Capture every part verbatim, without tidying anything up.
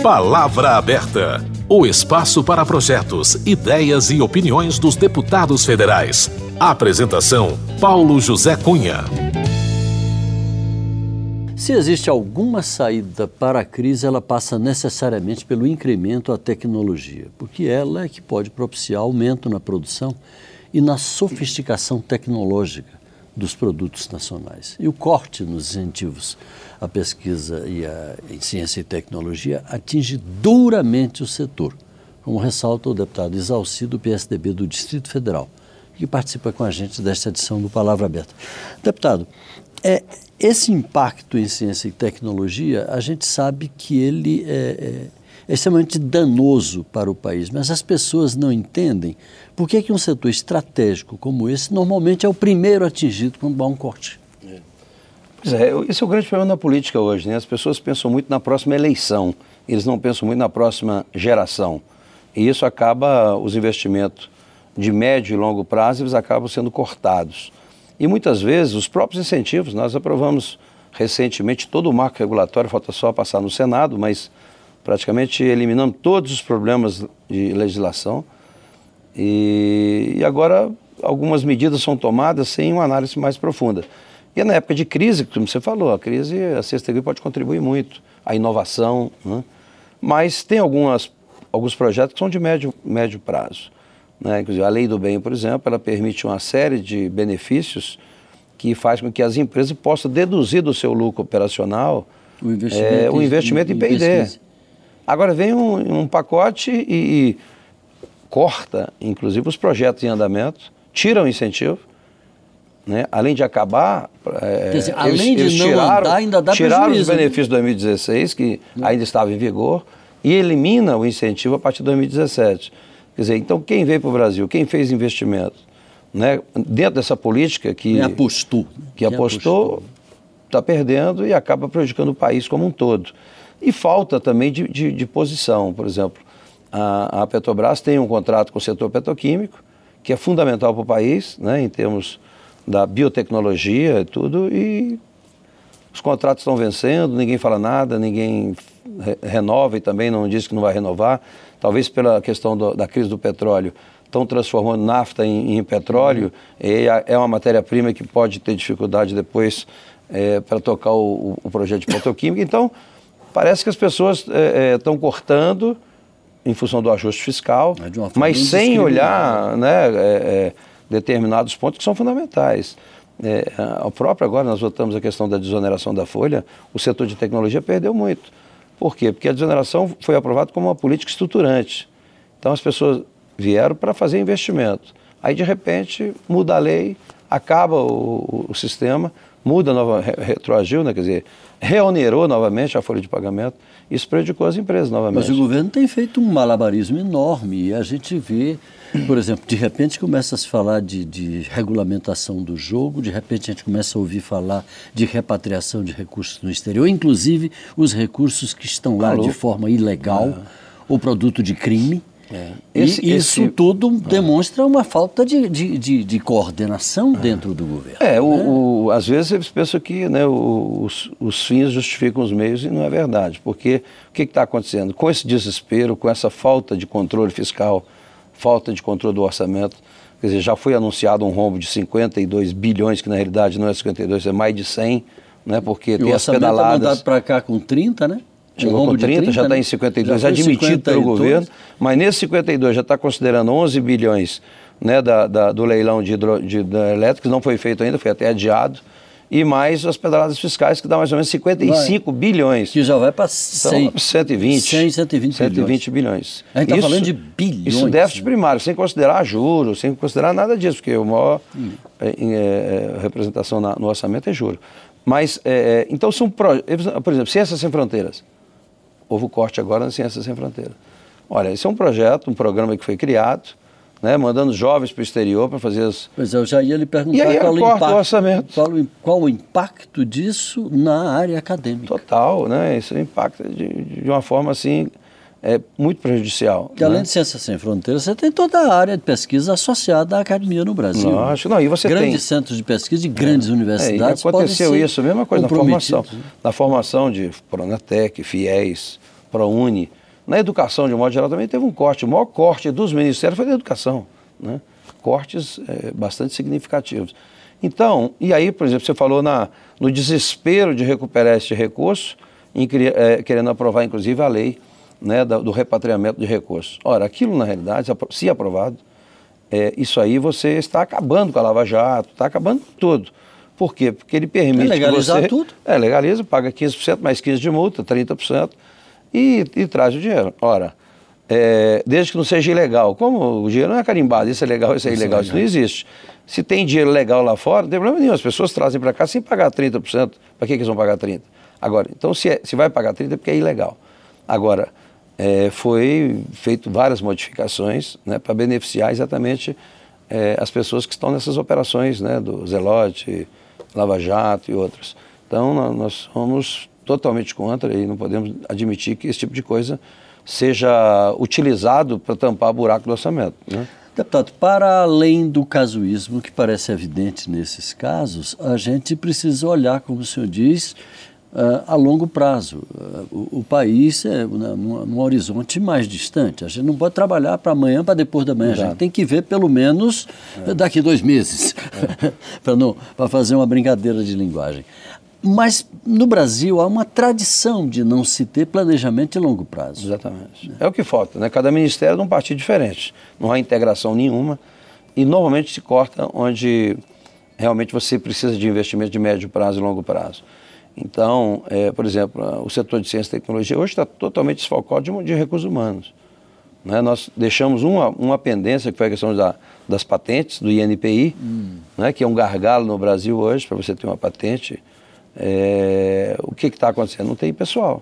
Palavra Aberta. O espaço para projetos, ideias e opiniões dos deputados federais. Apresentação: Paulo José Cunha. Se existe alguma saída para a crise, ela passa necessariamente pelo incremento à tecnologia, porque ela é que pode propiciar aumento na produção e na sofisticação tecnológica dos produtos nacionais. E o corte nos incentivos à pesquisa e à, em ciência e tecnologia atinge duramente o setor, como ressalta o deputado Isalci, do P S D B do Distrito Federal, que participa com a gente desta edição do Palavra Aberta. Deputado, é, esse impacto em ciência e tecnologia, a gente sabe que ele é, é, é extremamente danoso para o país, mas as pessoas não entendem por que, que um setor estratégico como esse normalmente é o primeiro atingido quando há um corte. É. Pois é, esse é o grande problema na política hoje, né? As pessoas pensam muito na próxima eleição, eles não pensam muito na próxima geração. E isso acaba, os investimentos de médio e longo prazo, eles acabam sendo cortados. E muitas vezes os próprios incentivos, nós aprovamos recentemente todo o marco regulatório, falta só passar no Senado, mas praticamente eliminamos todos os problemas de legislação. E, e agora algumas medidas são tomadas sem uma análise mais profunda. E na época de crise, como você falou, a crise, a C S T V pode contribuir muito, a inovação, né? Mas tem algumas, alguns projetos que são de médio, médio prazo. Né? Inclusive, a Lei do Bem, por exemplo, ela permite uma série de benefícios que faz com que as empresas possam deduzir do seu lucro operacional o investimento, é, o investimento em, em P e D. Agora vem um, um pacote e, e corta, inclusive, os projetos em andamento, tira o incentivo, né? Além de acabar, é, Quer dizer, eles, além de eles não tiraram, andar, ainda dá tiraram prejuízo, os benefícios de dois mil e dezesseis, que não. ainda estava em vigor, e elimina o incentivo a partir de dois mil e dezessete. Quer dizer, então quem veio para o Brasil, quem fez investimento, né, dentro dessa política que, quem apostou, que quem apostou, está perdendo e acaba prejudicando o país como um todo. E falta também de, de, de posição. Por exemplo, a, a Petrobras tem um contrato com o setor petroquímico, que é fundamental para o país, né, em termos da biotecnologia e tudo, e os contratos estão vencendo, ninguém fala nada, ninguém re renova e também não diz que não vai renovar. Talvez pela questão do, da crise do petróleo, estão transformando nafta em, em petróleo, uhum. e é uma matéria-prima que pode ter dificuldade depois é, para tocar o, o projeto de petroquímica. Então, parece que as pessoas estão é, é, cortando em função do ajuste fiscal, é mas sem olhar, né, é, é, determinados pontos que são fundamentais. É, a própria agora, nós votamos a questão da desoneração da folha, o setor de tecnologia perdeu muito. Por quê? Porque a desoneração foi aprovada como uma política estruturante. Então as pessoas vieram para fazer investimento. Aí de repente muda a lei, acaba o, o sistema, muda, nova, retroagiu, né? Quer dizer, reonerou novamente a folha de pagamento. Isso prejudicou as empresas novamente. Mas o governo tem feito um malabarismo enorme e a gente vê, por exemplo, de repente começa a se falar de, de regulamentação do jogo, de repente a gente começa a ouvir falar de repatriação de recursos no exterior, inclusive os recursos que estão lá Alô? de forma ilegal, é. ou produto de crime. É. Esse, e isso esse... tudo é. demonstra uma falta de, de, de, de coordenação é. dentro do governo. É, o, né? o, às vezes eles pensam que, né, os, os fins justificam os meios e não é verdade, porque o que está acontecendo? Com esse desespero, com essa falta de controle fiscal, falta de controle do orçamento, quer dizer, já foi anunciado um rombo de cinquenta e dois bilhões, que na realidade não é cinquenta e dois, é mais de cem, né, porque e tem as pedaladas... o orçamento é mandado para cá com trinta, né? Chegou com trinta, já está né? em cinquenta e dois, já admitido pelo governo, mas nesse cinquenta e dois já está considerando onze bilhões, né, da, da, do leilão de, hidro, de, de elétricos, não foi feito ainda, foi até adiado, e mais as pedaladas fiscais, que dá mais ou menos cinquenta e cinco vai. bilhões. Que já vai para cem, então, cento e vinte. cem, cento e vinte, cento e vinte bilhões. A gente está falando de bilhões. Isso déficit né? primário, sem considerar juros, sem considerar nada disso, porque a maior hum. é, é, representação na, no orçamento é juro. Mas, é, então, são, pro, por exemplo, Ciências Sem Fronteiras. Houve o corte agora na Ciências Sem Fronteiras. Olha, esse é um projeto, um programa que foi criado, né, mandando jovens para o exterior para fazer as... Pois é, eu já ia lhe perguntar e aí qual, o corta impacto, o orçamento. Qual, qual o impacto disso na área acadêmica. Total, né? Isso impacta de, de uma forma assim, é, muito prejudicial. Que né? além de Ciências Sem Fronteiras, você tem toda a área de pesquisa associada à academia no Brasil. Não, acho, não, e você grandes tem... centros de pesquisa de grandes é, universidades é, aconteceu isso, a mesma coisa na formação. Né? Na formação de Pronatec, FIES, ProUni. Na educação, de um modo geral, também teve um corte. O maior corte dos ministérios foi da educação, né? Cortes é, bastante significativos. Então, e aí, por exemplo, você falou na, no desespero de recuperar este recurso, em, é, querendo aprovar, inclusive, a lei, né, do, do repatriamento de recursos. Ora, aquilo, na realidade, se aprovado, é, isso aí você está acabando com a Lava Jato, está acabando com tudo. Por quê? Porque ele permite é legalizar que você... tudo. É, legaliza, paga quinze por cento, mais quinze por cento de multa, trinta por cento, e, e traz o dinheiro. Ora, é, desde que não seja ilegal. Como o dinheiro não é carimbado, isso é legal, isso é ilegal, isso não existe. Se tem dinheiro legal lá fora, não tem problema nenhum. As pessoas trazem para cá sem pagar trinta por cento. Para que, que eles vão pagar trinta por cento? Agora, então se, é, se vai pagar trinta por cento é porque é ilegal. Agora, é, foi feito várias modificações, né, para beneficiar exatamente é, as pessoas que estão nessas operações, né, do Zelote, Lava Jato e outras. Então, nós somos totalmente contra e não podemos admitir que esse tipo de coisa seja utilizado para tampar buraco do orçamento, né? Deputado, para além do casuísmo, que parece evidente nesses casos, a gente precisa olhar, como o senhor diz, uh, a longo prazo. Uh, o, o país é num, num horizonte mais distante. A gente não pode trabalhar para amanhã, para depois da manhã. Exato. A gente tem que ver pelo menos é. daqui dois meses, é. para fazer uma brincadeira de linguagem. Mas no Brasil há uma tradição de não se ter planejamento de longo prazo. Exatamente. É, é o que falta, né? Cada ministério é de um partido diferente. Não há integração nenhuma e normalmente se corta onde realmente você precisa de investimento de médio prazo e longo prazo. Então, é, por exemplo, o setor de ciência e tecnologia hoje está totalmente desfalcado de, de recursos humanos, né? Nós deixamos uma, uma pendência, que foi a questão da, das patentes, do I N P I, hum. né? Que é um gargalo no Brasil hoje para você ter uma patente. É, o que está acontecendo? Não tem pessoal.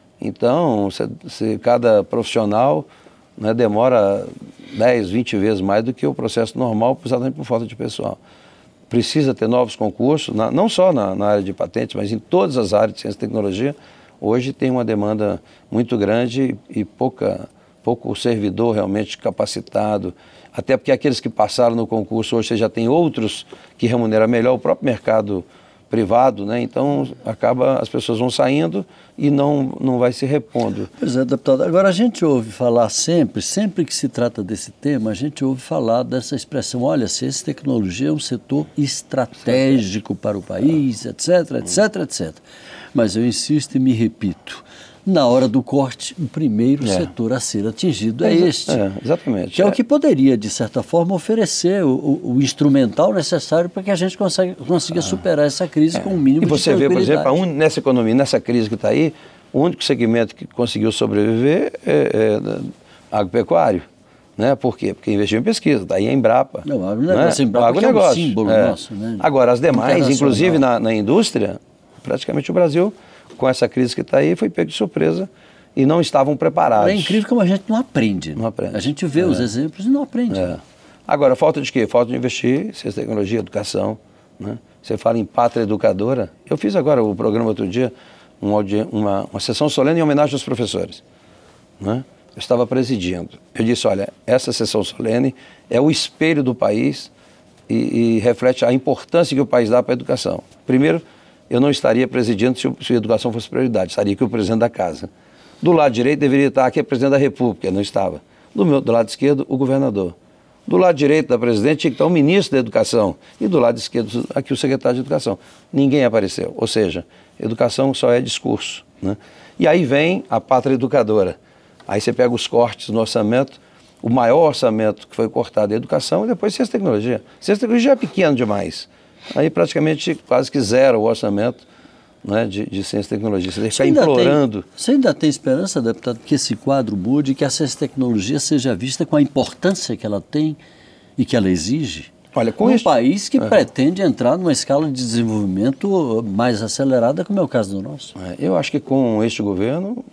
Então, se, se cada profissional, né, demora dez, vinte vezes mais do que o processo normal, exatamente por falta de pessoal. Precisa ter novos concursos, na, não só na, na área de patentes, mas em todas as áreas de ciência e tecnologia. Hoje tem uma demanda muito grande e, e pouca, pouco servidor realmente capacitado. Até porque aqueles que passaram no concurso, hoje você já tem outros que remuneram melhor, o próprio mercado privado, né? Então acaba, as pessoas vão saindo e não, não vai se repondo. Pois é, deputado. Agora a gente ouve falar sempre, sempre que se trata desse tema, a gente ouve falar dessa expressão, olha, ciência e tecnologia é um setor estratégico para o país, etc, etc, etcétera. Mas eu insisto e me repito, na hora do corte, o primeiro é. setor a ser atingido é, é este. É, exatamente. Que é, é o que poderia, de certa forma, oferecer o, o, o instrumental necessário para que a gente consiga, consiga ah. superar essa crise é. com o mínimo de tranquilidade. E você vê, por exemplo, un... nessa economia, nessa crise que está aí, o único segmento que conseguiu sobreviver é, é agropecuário. Né? Por quê? Porque investiu em pesquisa, está aí a Embrapa. Não, o agronegócio, né? o agronegócio é um símbolo é. nosso. Né? Agora, as demais, inclusive na, na indústria, praticamente o Brasil, com essa crise que está aí, foi pego de surpresa e não estavam preparados. É incrível como a gente não aprende. Não aprende. A gente vê é. os exemplos e não aprende. É. Agora, falta de quê? Falta de investir em ciência, tecnologia, educação. Né? Você fala em pátria educadora. Eu fiz agora o programa outro dia, um uma, uma sessão solene em homenagem aos professores. Né? Eu estava presidindo. Eu disse, olha, essa sessão solene é o espelho do país e, e reflete a importância que o país dá para a educação. Primeiro, eu não estaria presidindo se, se a educação fosse prioridade, estaria aqui o presidente da casa. Do lado direito deveria estar aqui o presidente da República, não estava. Do, meu, do lado esquerdo, o governador. Do lado direito da presidente tinha que estar o ministro da Educação e do lado esquerdo aqui o secretário de Educação. Ninguém apareceu, ou seja, educação só é discurso. Né? E aí vem a pátria educadora. Aí você pega os cortes no orçamento, o maior orçamento que foi cortado é a educação e depois ciência e tecnologia. Ciência e tecnologia é pequeno demais. Aí praticamente quase que zero o orçamento, né, de, de ciência e tecnologia. Você tem que ficar implorando. Tem, você ainda tem esperança, deputado, que esse quadro mude, que a ciência e tecnologia seja vista com a importância que ela tem e que ela exige? Olha, com um este... país que é. pretende entrar numa escala de desenvolvimento mais acelerada, como é o caso do nosso. É, eu acho que com este governo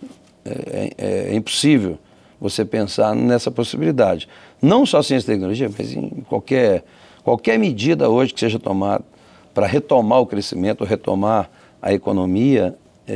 é, é, é impossível você pensar nessa possibilidade. Não só ciência e tecnologia, mas em qualquer... Qualquer medida hoje que seja tomada para retomar o crescimento, retomar a economia,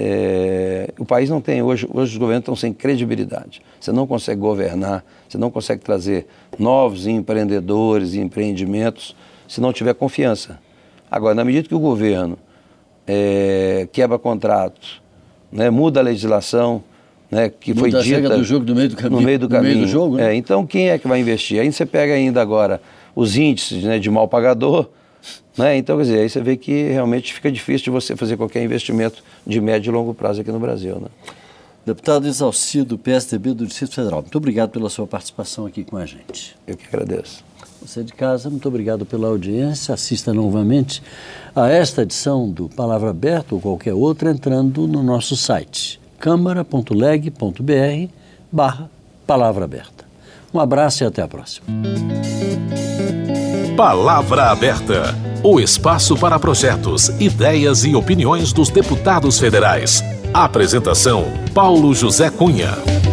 é, o país não tem, hoje, hoje os governos estão sem credibilidade. Você não consegue governar, você não consegue trazer novos empreendedores e empreendimentos se não tiver confiança. Agora, na medida que o governo é, quebra contratos, né, muda a legislação né, que foi Muda dita a regra do jogo no meio do caminho. no meio do caminho. No meio do jogo, né? É, então, quem é que vai investir? Aí você pega ainda agora os índices, né, de mal pagador, né? Então, quer dizer, aí você vê que realmente fica difícil de você fazer qualquer investimento de médio e longo prazo aqui no Brasil, né? Deputado Exalci, do P S D B do Distrito Federal, muito obrigado pela sua participação aqui com a gente. Eu que agradeço. Você de casa, muito obrigado pela audiência. Assista novamente a esta edição do Palavra Aberta ou qualquer outra entrando no nosso site câmara ponto leg ponto br barra Palavra Aberta. Um abraço e até a próxima. Palavra Aberta, o espaço para projetos, ideias e opiniões dos deputados federais. Apresentação: Paulo José Cunha.